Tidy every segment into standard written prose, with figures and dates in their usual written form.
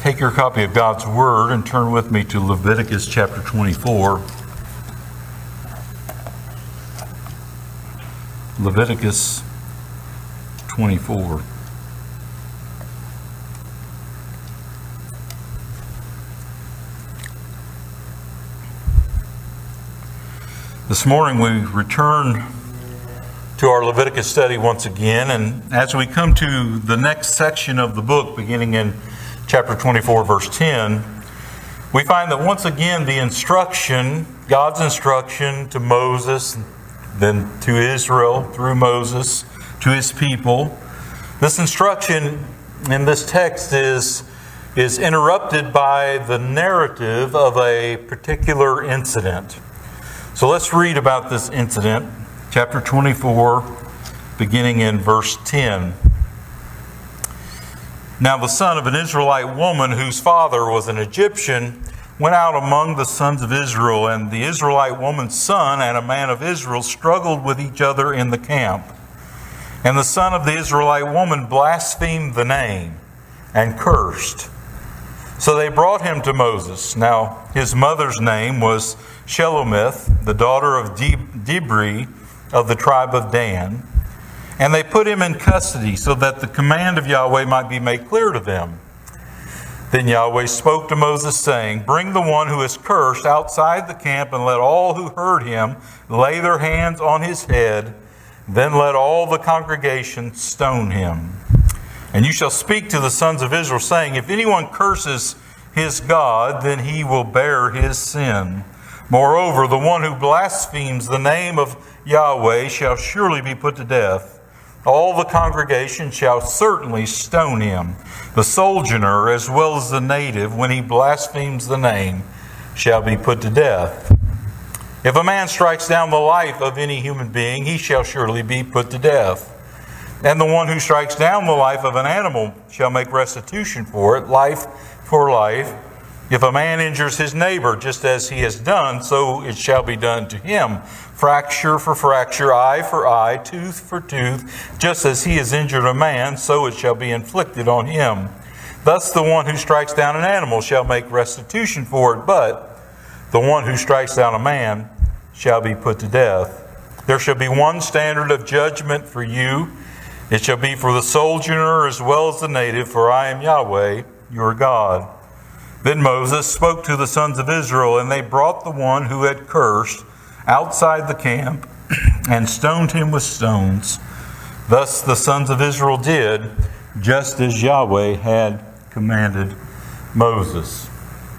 take your copy of God's Word and turn with me to Leviticus chapter 24. Leviticus 24. This morning we return to our Leviticus study once again, and as we come to the next section of the book, beginning in chapter 24, verse 10, we find that once again the instruction, God's instruction to Moses, then to Israel through Moses, to his people, this instruction in this text is interrupted by the narrative of a particular incident. So let's read about this incident, chapter 24, beginning in verse 10. Now the son of an Israelite woman whose father was an Egyptian went out among the sons of Israel, and the Israelite woman's son and a man of Israel struggled with each other in the camp. And the son of the Israelite woman blasphemed the name and cursed. So they brought him to Moses. Now his mother's name was Shelomith, the daughter of Dibri of the tribe of Dan. And they put him in custody so that the command of Yahweh might be made clear to them. Then Yahweh spoke to Moses, saying, "Bring the one who is cursed outside the camp, and let all who heard him lay their hands on his head. Then let all the congregation stone him. And you shall speak to the sons of Israel, saying, If anyone curses his God, then he will bear his sin. Moreover, the one who blasphemes the name of Yahweh shall surely be put to death. All the congregation shall certainly stone him. The sojourner as well as the native, when he blasphemes the name, shall be put to death. If a man strikes down the life of any human being, he shall surely be put to death. And the one who strikes down the life of an animal shall make restitution for it, life for life. If a man injures his neighbor, just as he has done, so it shall be done to him. Fracture for fracture, eye for eye, tooth for tooth. Just as he has injured a man, so it shall be inflicted on him. Thus the one who strikes down an animal shall make restitution for it, but the one who strikes down a man shall be put to death. There shall be one standard of judgment for you. It shall be for the sojourner as well as the native, for I am Yahweh, your God." Then Moses spoke to the sons of Israel, and they brought the one who had cursed outside the camp and stoned him with stones. Thus the sons of Israel did, just as Yahweh had commanded Moses.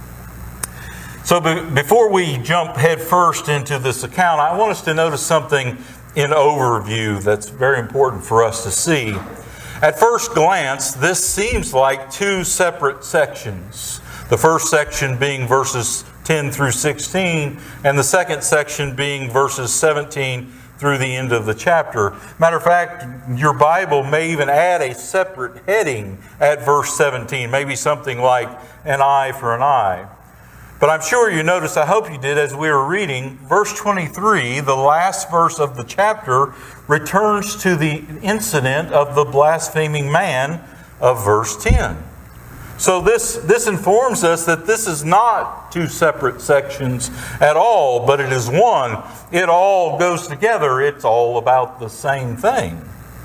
So before we jump headfirst into this account, I want us to notice something in overview that's very important for us to see. At first glance, this seems like two separate sections. The first section being verses 10 through 16, and the second section being verses 17 through the end of the chapter. Matter of fact, your Bible may even add a separate heading at verse 17, maybe something like an eye for an eye. But I'm sure you noticed, I hope you did as we were reading, verse 23, the last verse of the chapter, returns to the incident of the blaspheming man of verse 10. So this informs us that this is not two separate sections at all, but it is one. It all goes together. It's all about the same thing.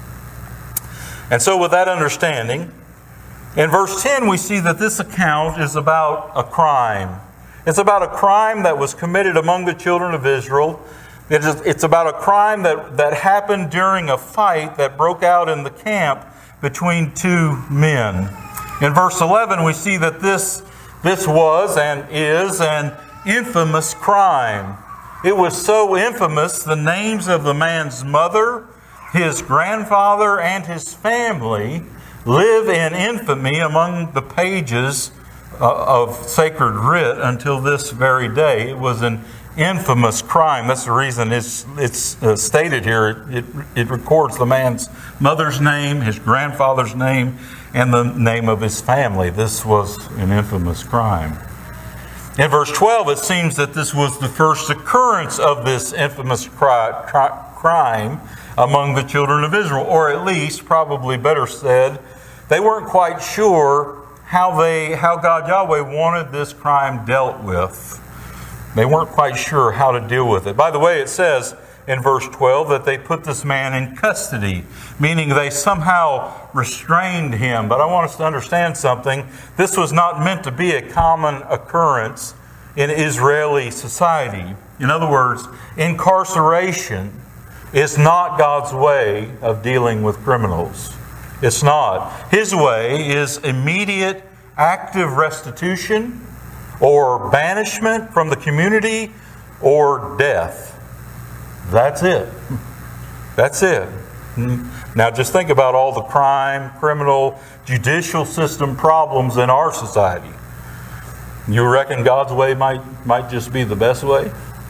And so with that understanding, in verse 10 we see that this account is about a crime. It's about a crime that was committed among the children of Israel. It's about a crime that happened during a fight that broke out in the camp between two men. In verse 11, we see that this was and is an infamous crime. It was so infamous, the names of the man's mother, his grandfather, and his family live in infamy among the pages of sacred writ until this very day. It was an infamous crime. That's the reason it's stated here. It records the man's mother's name, his grandfather's name, and the name of his family. This was an infamous crime. In verse 12, it seems that this was the first occurrence of this infamous crime among the children of Israel, or at least, probably better said, they weren't quite sure how God Yahweh wanted this crime dealt with. They weren't quite sure how to deal with it. By the way, it says in verse 12 that they put this man in custody, meaning they somehow restrained him. But I want us to understand something. This was not meant to be a common occurrence in Israeli society. In other words, incarceration is not God's way of dealing with criminals. It's not. His way is immediate, active restitution or banishment from the community or death. That's it. That's it. Now just think about all the crime, criminal, judicial system problems in our society. You reckon God's way might just be the best way?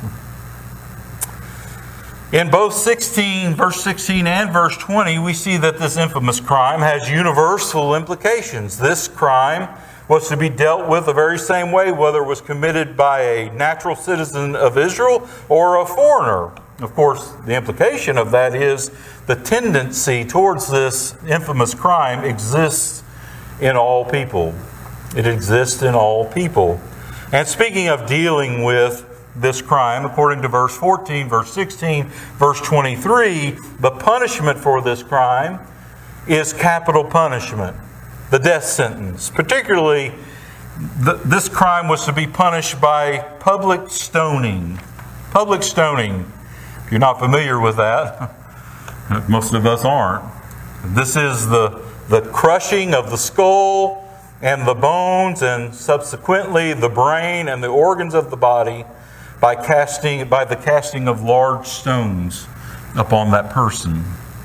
In both verse 16 and verse 20, we see that this infamous crime has universal implications. This crime was to be dealt with the very same way, whether it was committed by a natural citizen of Israel or a foreigner. Of course, the implication of that is the tendency towards this infamous crime exists in all people. It exists in all people. And speaking of dealing with this crime, according to verse 14, verse 16, verse 23, the punishment for this crime is capital punishment, the death sentence. Particularly, this crime was to be punished by public stoning. Public stoning. If you're not familiar with that, most of us aren't. This is the crushing of the skull and the bones and subsequently the brain and the organs of the body by the casting of large stones upon that person.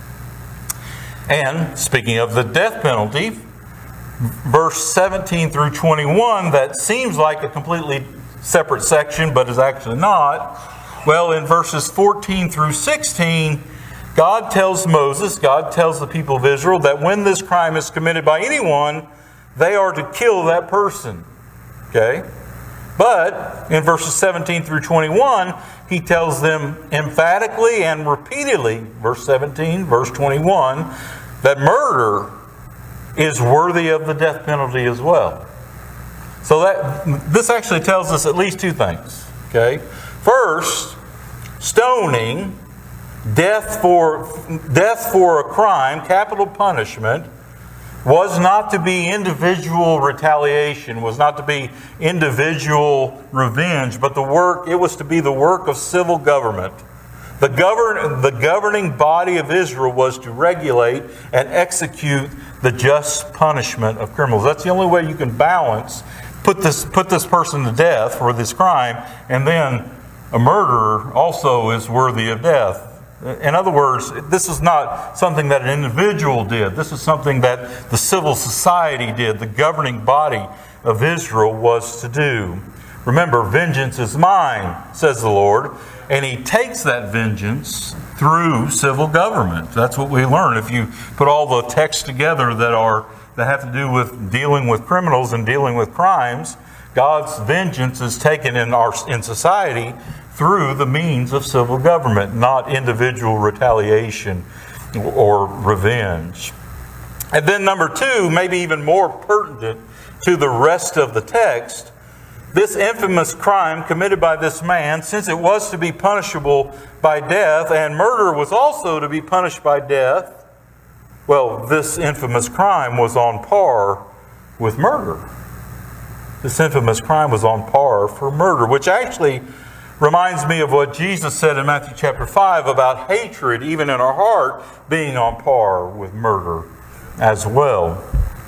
And speaking of the death penalty, verse 17 through 21, that seems like a completely separate section, but is actually not. Well, in verses 14 through 16, God tells the people of Israel, that when this crime is committed by anyone, they are to kill that person. Okay? But in verses 17 through 21, he tells them emphatically and repeatedly, verse 17, verse 21, that murder is worthy of the death penalty as well. So this actually tells us at least two things. Okay? First, stoning, death for a crime, capital punishment, was not to be individual retaliation, was not to be individual revenge, but it was to be the work of civil government. The governing body of Israel was to regulate and execute the just punishment of criminals. That's the only way you can balance, put this person to death for this crime, and then a murderer also is worthy of death. In other words, this is not something that an individual did. This is something that the civil society did. The governing body of Israel was to do. Remember, vengeance is mine, says the Lord. And He takes that vengeance through civil government. That's what we learn. If you put all the texts together that have to do with dealing with criminals and dealing with crimes, God's vengeance is taken in society through the means of civil government, not individual retaliation or revenge. And then number two, maybe even more pertinent to the rest of the text, this infamous crime committed by this man, since it was to be punishable by death, and murder was also to be punished by death, well, this infamous crime was on par with murder. This infamous crime was on par for murder, which actually reminds me of what Jesus said in Matthew chapter 5 about hatred, even in our heart, being on par with murder as well.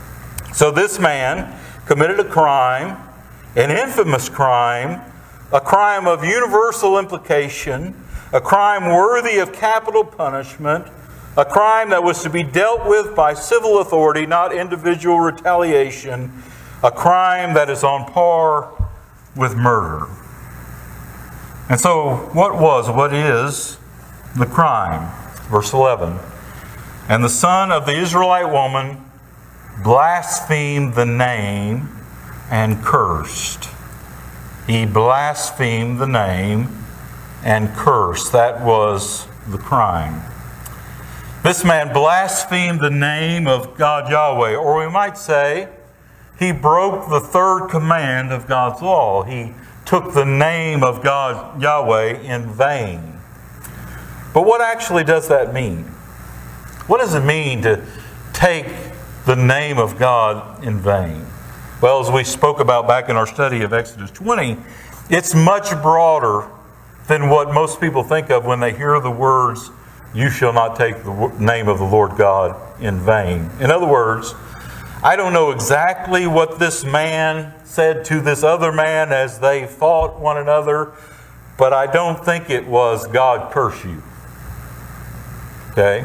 So this man committed a crime, an infamous crime, a crime of universal implication, a crime worthy of capital punishment, a crime that was to be dealt with by civil authority, not individual retaliation, a crime that is on par with murder. And so, what is the crime? Verse 11. And the son of the Israelite woman blasphemed the name and cursed. He blasphemed the name and cursed. That was the crime. This man blasphemed the name of God Yahweh, or we might say, he broke the third command of God's law. He took the name of God, Yahweh, in vain. But what actually does that mean? What does it mean to take the name of God in vain? Well, as we spoke about back in our study of Exodus 20, it's much broader than what most people think of when they hear the words, "You shall not take the name of the Lord God in vain." In other words, I don't know exactly what this man said to this other man as they fought one another, but I don't think it was, "God curse you." Okay?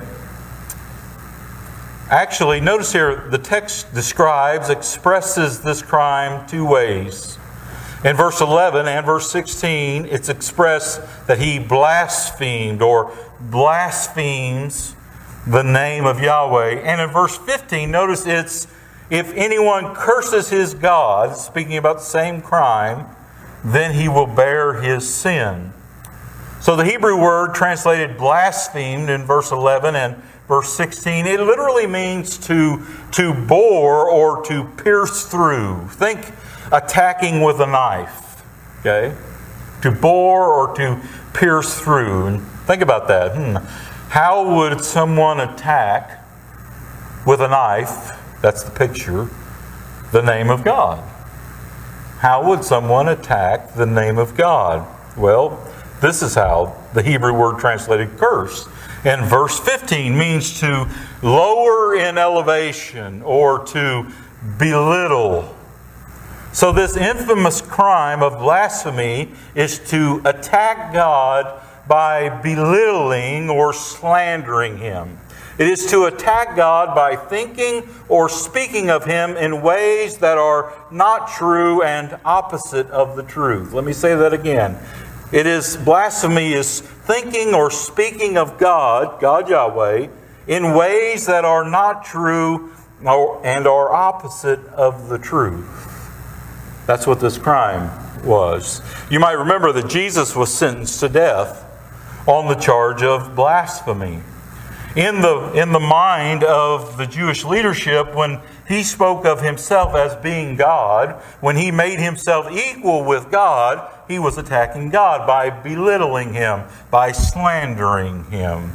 Actually, notice here, the text expresses this crime two ways. In verse 11 and verse 16, it's expressed that he blasphemed or blasphemes the name of Yahweh. And in verse 15, notice it's, if anyone curses his God, speaking about the same crime, then he will bear his sin. So the Hebrew word translated blasphemed in verse 11 and verse 16, it literally means to bore or to pierce through. Think attacking with a knife. Okay? To bore or to pierce through. And think about that. How would someone attack with a knife, that's the picture, the name of God? How would someone attack the name of God? Well, this is how the Hebrew word translated curse. And verse 15 means to lower in elevation or to belittle. So this infamous crime of blasphemy is to attack God by belittling or slandering Him. It is to attack God by thinking or speaking of Him in ways that are not true and opposite of the truth. Let me say that again. Blasphemy is thinking or speaking of God, God Yahweh, in ways that are not true and are opposite of the truth. That's what this crime was. You might remember that Jesus was sentenced to death on the charge of blasphemy. In the mind of the Jewish leadership, when he spoke of himself as being God, when he made himself equal with God, he was attacking God by belittling Him, by slandering Him.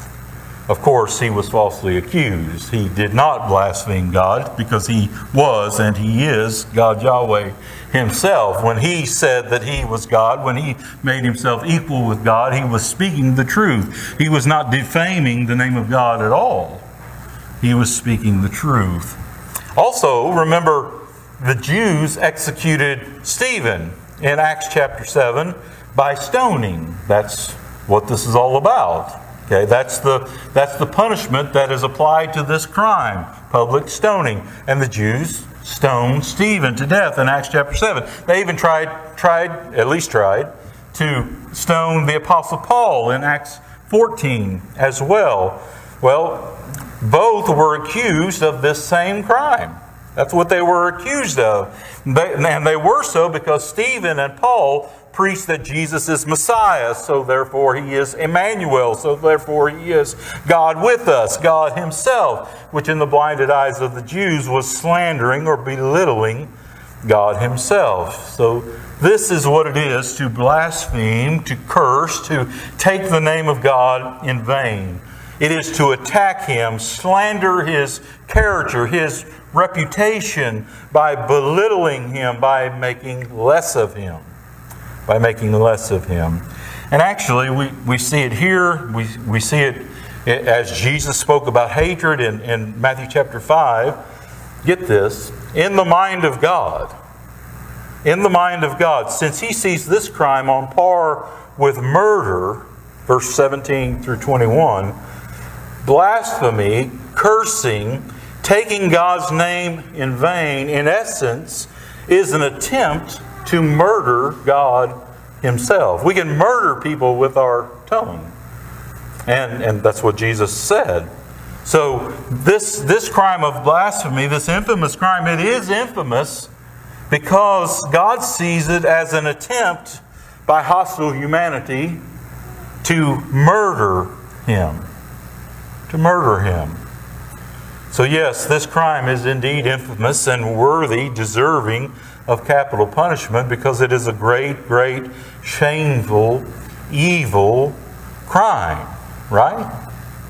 Of course, he was falsely accused. He did not blaspheme God because he was and he is God Yahweh Himself. When he said that he was God, when he made himself equal with God, he was speaking the truth. He was not defaming the name of God at all. He was speaking the truth. Also, remember, the Jews executed Stephen in Acts chapter 7 by stoning. That's what this is all about. Okay, that's the punishment that is applied to this crime, public stoning. And the Jews stoned Stephen to death in Acts chapter 7. They even tried to stone the Apostle Paul in Acts 14 as well. Well, both were accused of this same crime. That's what they were accused of. And they were so because Stephen and Paul preached that Jesus is Messiah, so therefore He is Emmanuel, so therefore He is God with us, God Himself, which in the blinded eyes of the Jews was slandering or belittling God Himself. So this is what it is to blaspheme, to curse, to take the name of God in vain. It is to attack Him, slander His character, His reputation by belittling Him, by making less of Him. By making less of Him. And actually, we see it here. We see it as Jesus spoke about hatred in Matthew chapter 5. Get this. In the mind of God. In the mind of God. Since He sees this crime on par with murder, verse 17 through 21, blasphemy, cursing, taking God's name in vain, in essence, is an attempt to murder God Himself. We can murder people with our tongue. And that's what Jesus said. So this crime of blasphemy, this infamous crime, it is infamous because God sees it as an attempt by hostile humanity to murder Him. To murder Him. So yes, this crime is indeed infamous and worthy, deserving of capital punishment because it is a great, great, shameful, evil crime, right?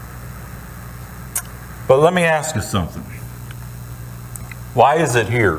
But let me ask you something. Why is it here?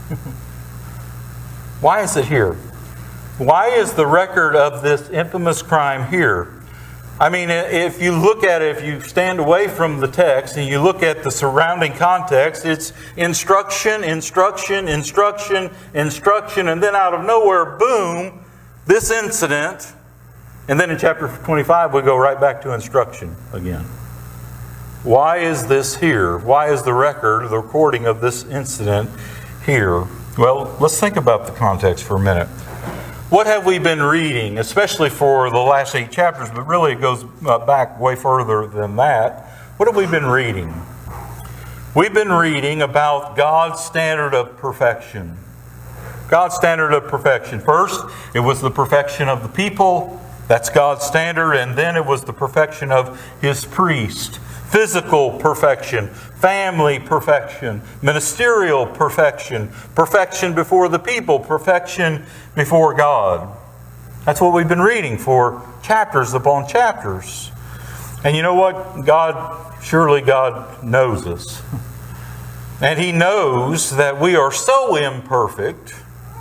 Why is it here? Why is the record of this infamous crime here? I mean, if you look at it, if you stand away from the text and you look at the surrounding context, it's instruction, instruction, instruction, instruction, and then out of nowhere, boom, this incident. And then in chapter 25, we go right back to instruction again. Why is this here? Why is the record, the recording of this incident here? Well, let's think about the context for a minute. What have we been reading, especially for the last 8 chapters, but really it goes back way further than that. What have we been reading? We've been reading about God's standard of perfection. God's standard of perfection. First, it was the perfection of the people. That's God's standard. And then it was the perfection of His priest. Physical perfection, family perfection, ministerial perfection, perfection before the people, perfection before God. That's what we've been reading for chapters upon chapters. And you know what? Surely God knows us. And He knows that we are so imperfect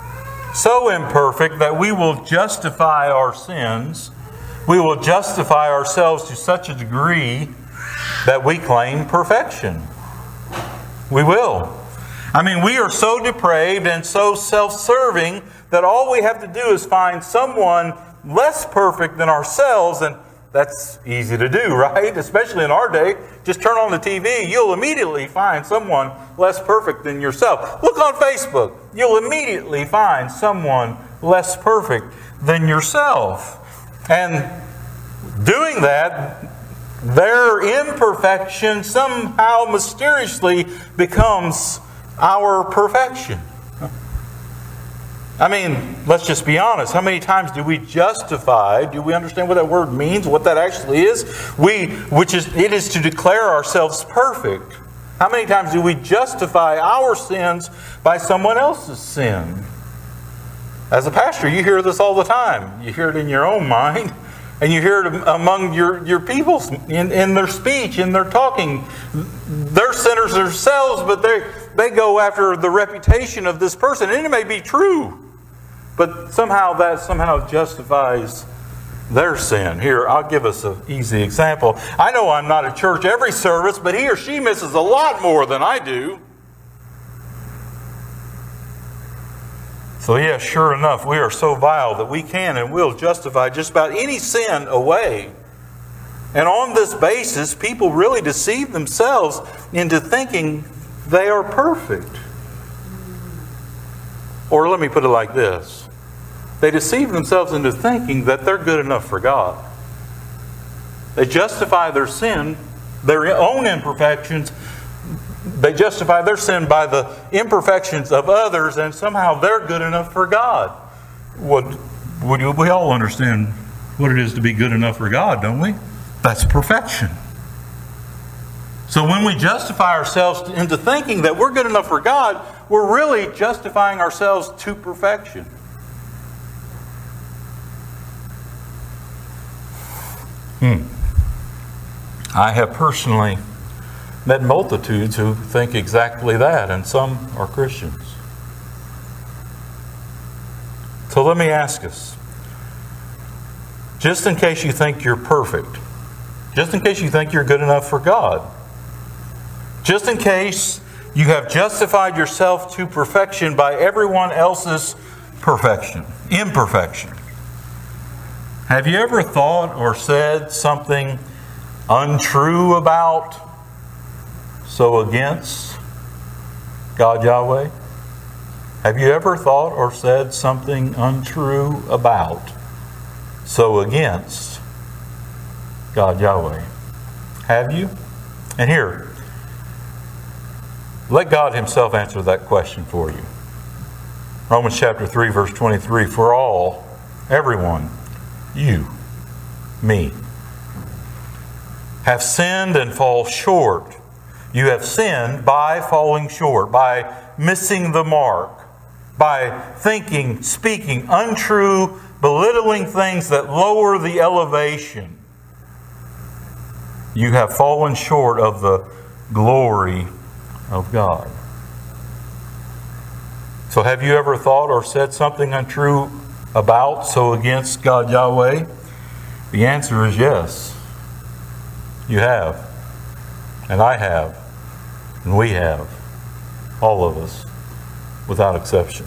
that we will justify our sins. We will justify ourselves to such a degree that we claim perfection. We will. I mean, we are so depraved and so self-serving that all we have to do is find someone less perfect than ourselves, and that's easy to do, right? Especially in our day. Just turn on the TV, you'll immediately find someone less perfect than yourself. Look on Facebook, you'll immediately find someone less perfect than yourself. And doing that, their imperfection somehow mysteriously becomes our perfection. I mean, let's just be honest. How many times do we justify? Do we understand what that word means? What that actually is? It is to declare ourselves perfect. How many times do we justify our sins by someone else's sin? As a pastor, you hear this all the time. You hear it in your own mind. And you hear it among your people in their speech, in their talking. They're sinners themselves, but they go after the reputation of this person. And it may be true, but somehow that justifies their sin. Here, I'll give us an easy example. I know I'm not at church every service, but he or she misses a lot more than I do. So yes, sure enough, we are so vile that we can and will justify just about any sin away. And on this basis, people really deceive themselves into thinking they are perfect. Or let me put it like this. They deceive themselves into thinking that they're good enough for God. They justify their sin, their own imperfections. They justify their sin by the imperfections of others, and somehow they're good enough for God. We all understand what it is to be good enough for God, don't we? That's perfection. So when we justify ourselves into thinking that we're good enough for God, we're really justifying ourselves to perfection. I have personally met multitudes who think exactly that, and some are Christians. So let me ask us, just in case you think you're perfect, just in case you think you're good enough for God, just in case you have justified yourself to perfection by everyone else's imperfection, have you ever thought or said something untrue about, so against God Yahweh? Have you ever thought or said something untrue about, so against God Yahweh? Have you? And here, let God Himself answer that question for you. Romans chapter 3, verse 23, for all, everyone, you, me, have sinned and fall short You have sinned by falling short, by missing the mark, by thinking, speaking untrue, belittling things that lower the elevation. You have fallen short of the glory of God. So have you ever thought or said something untrue about, so against God Yahweh? The answer is yes. You have. And I have. And we have. All of us. Without exception.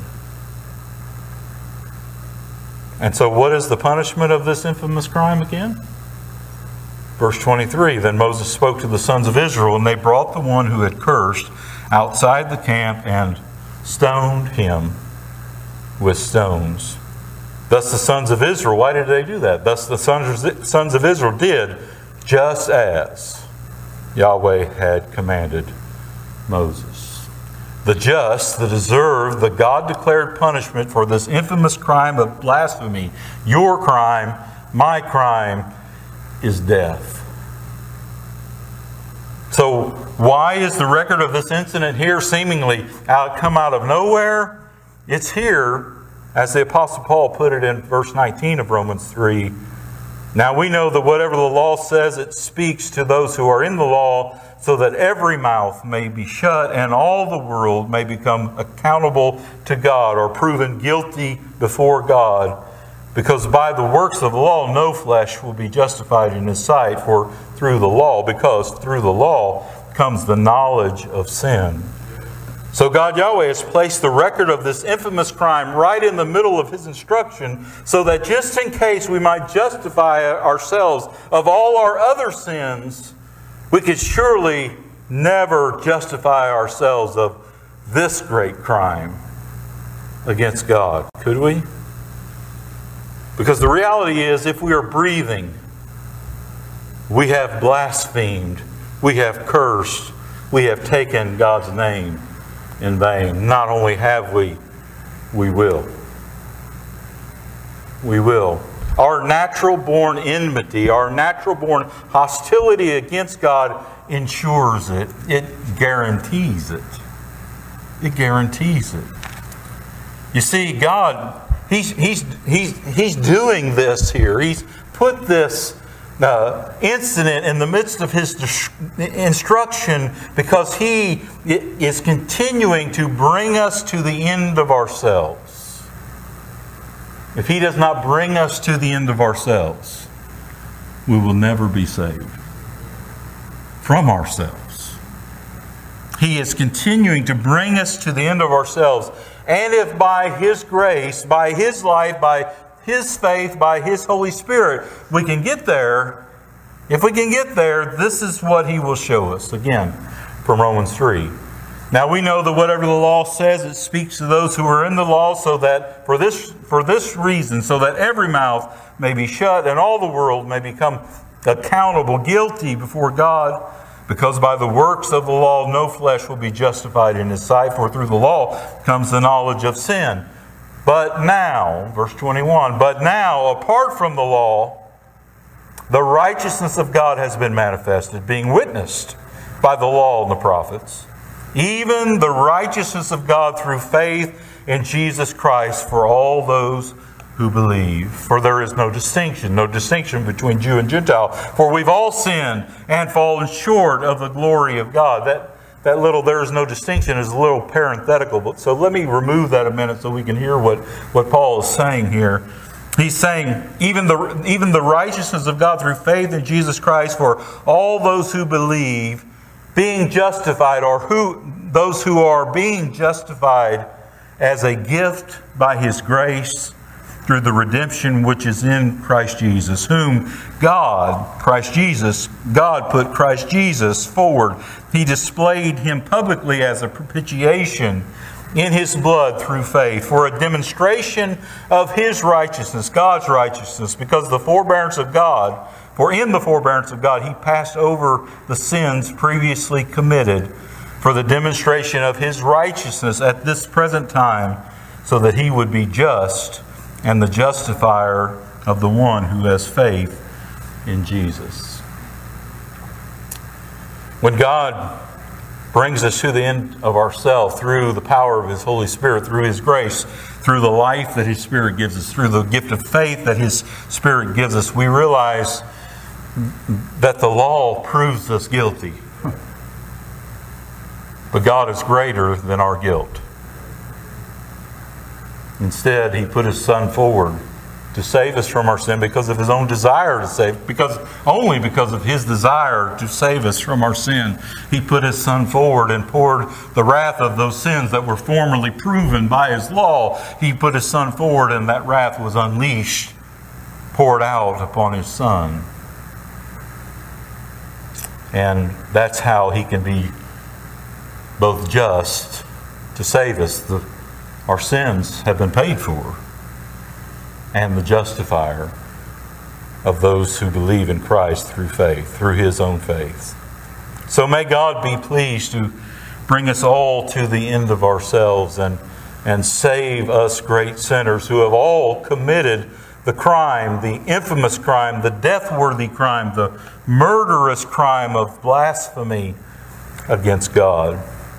And so what is the punishment of this infamous crime again? Verse 23, Then Moses spoke to the sons of Israel, and they brought the one who had cursed outside the camp and stoned him with stones. Thus the sons of Israel, why did they do that? Thus the sons of Israel did just as Yahweh had commanded Moses. The just, the deserved, the God-declared punishment for this infamous crime of blasphemy, your crime, my crime, is death. So why is the record of this incident here seemingly come out of nowhere? It's here, as the Apostle Paul put it in verse 19 of Romans 3. Now we know that whatever the law says, it speaks to those who are in the law, so that every mouth may be shut and all the world may become accountable to God, or proven guilty before God. Because by the works of the law, no flesh will be justified in His sight, for through the law, because through the law comes the knowledge of sin. So God Yahweh has placed the record of this infamous crime right in the middle of His instruction, so that just in case we might justify ourselves of all our other sins, we could surely never justify ourselves of this great crime against God. Could we? Because the reality is, if we are breathing, we have blasphemed, we have cursed, we have taken God's name in vain. Not only have we will. We will. Our natural-born enmity, our natural-born hostility against God ensures it. It guarantees it. It guarantees it. You see, God, He's doing this here. He's put this incident in the midst of His instruction because He is continuing to bring us to the end of ourselves. If He does not bring us to the end of ourselves, we will never be saved from ourselves. He is continuing to bring us to the end of ourselves. And if by His grace, by His life, by His faith, by His Holy Spirit, we can get there, if we can get there, this is what He will show us. Again, from Romans 3. Now we know that whatever the law says, it speaks to those who are in the law, so that for this reason, so that every mouth may be shut and all the world may become accountable, guilty before God. Because by the works of the law, no flesh will be justified in His sight, for through the law comes the knowledge of sin. But now, verse 21, but now, apart from the law, the righteousness of God has been manifested, being witnessed by the law and the prophets, even the righteousness of God through faith in Jesus Christ for all those who believe. For there is no distinction between Jew and Gentile. For we've all sinned and fallen short of the glory of God. That little "there is no distinction" is a little parenthetical. But so let me remove that a minute so we can hear what Paul is saying here. He's saying even the righteousness of God through faith in Jesus Christ for all those who believe, being justified, or those who are being justified as a gift by His grace through the redemption which is in Christ Jesus, whom God put Christ Jesus forward. He displayed Him publicly as a propitiation in His blood through faith, for a demonstration of His righteousness, God's righteousness, because the forbearance of God, for in the forbearance of God, He passed over the sins previously committed, for the demonstration of His righteousness at this present time, so that He would be just and the justifier of the one who has faith in Jesus. When God brings us to the end of ourselves through the power of His Holy Spirit, through His grace, through the life that His Spirit gives us, through the gift of faith that His Spirit gives us, we realize that the law proves us guilty. But God is greater than our guilt. Instead, He put His Son forward to save us from our sin because of His own desire to save, only because of His desire to save us from our sin. He put His Son forward and poured the wrath of those sins that were formerly proven by His law. He put His Son forward, and that wrath was unleashed, poured out upon His Son. And that's how He can be both just to save us. Our sins have been paid for, and the justifier of those who believe in Christ through faith, through His own faith. So may God be pleased to bring us all to the end of ourselves and save us great sinners who have all committed the crime, the infamous crime, the death-worthy crime, the murderous crime of blasphemy against God.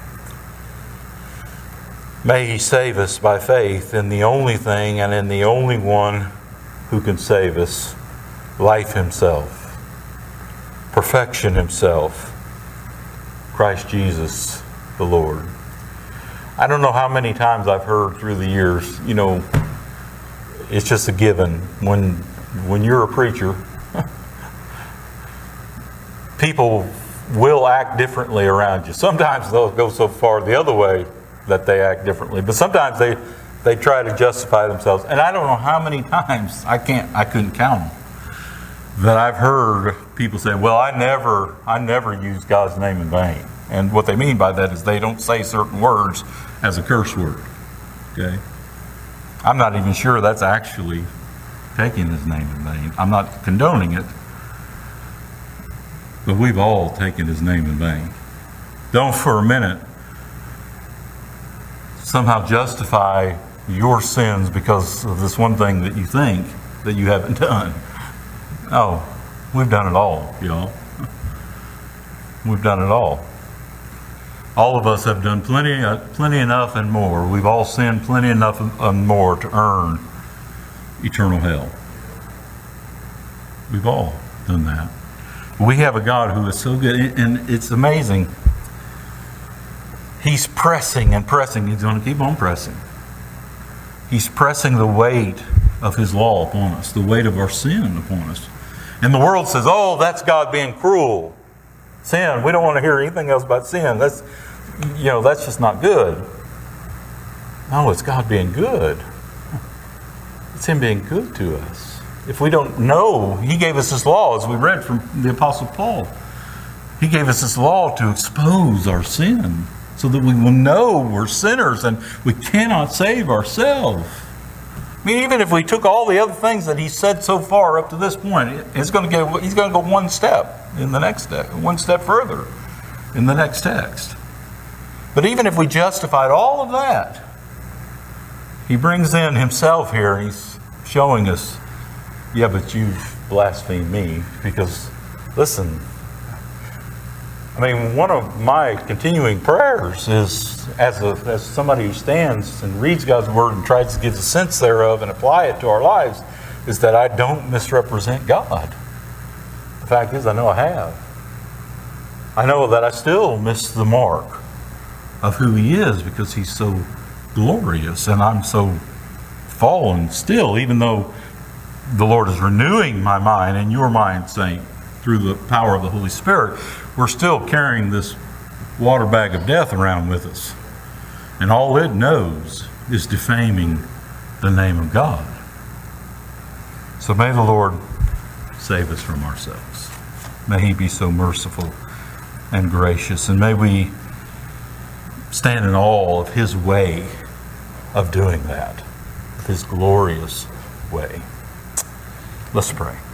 May He save us by faith in the only thing and in the only one who can save us, life Himself, perfection Himself, Christ Jesus the Lord. I don't know how many times I've heard through the years, it's just a given. When you're a preacher, people will act differently around you. Sometimes they'll go so far the other way that they act differently. But sometimes they try to justify themselves. And I don't know how many times, I couldn't count them, that I've heard people say, well, I never use God's name in vain. And what they mean by that is they don't say certain words as a curse word. Okay? I'm not even sure that's actually taking His name in vain. I'm not condoning it. But we've all taken His name in vain. Don't for a minute somehow justify your sins because of this one thing that you think that you haven't done. Oh, we've done it all, y'all. We've done it all. All of us have done plenty enough and more. We've all sinned plenty enough and more to earn eternal hell. We've all done that. We have a God who is so good, and it's amazing. He's pressing and pressing. He's going to keep on pressing. He's pressing the weight of His law upon us, the weight of our sin upon us. And the world says, oh, that's God being cruel. Sin, we don't want to hear anything else about sin. That's just not good. No, it's God being good. It's Him being good to us. If we don't know, He gave us this law, as we read from the Apostle Paul. He gave us this law to expose our sin, so that we will know we're sinners and we cannot save ourselves. I mean, even if we took all the other things that He said so far up to this point, He's going to go one step in the next step, one step further in the next text. But even if we justified all of that, He brings in Himself here. He's showing us, yeah, but you've blasphemed me because, listen, one of my continuing prayers is, as somebody who stands and reads God's Word and tries to get the sense thereof and apply it to our lives, is that I don't misrepresent God. The fact is, I know I have. I know that I still miss the mark of who He is because He's so glorious and I'm so fallen still, even though the Lord is renewing my mind and your mind, saint, through the power of the Holy Spirit. We're still carrying this water bag of death around with us. And all it knows is defaming the name of God. So may the Lord save us from ourselves. May He be so merciful and gracious. And may we stand in awe of His way of doing that, His glorious way. Let's pray.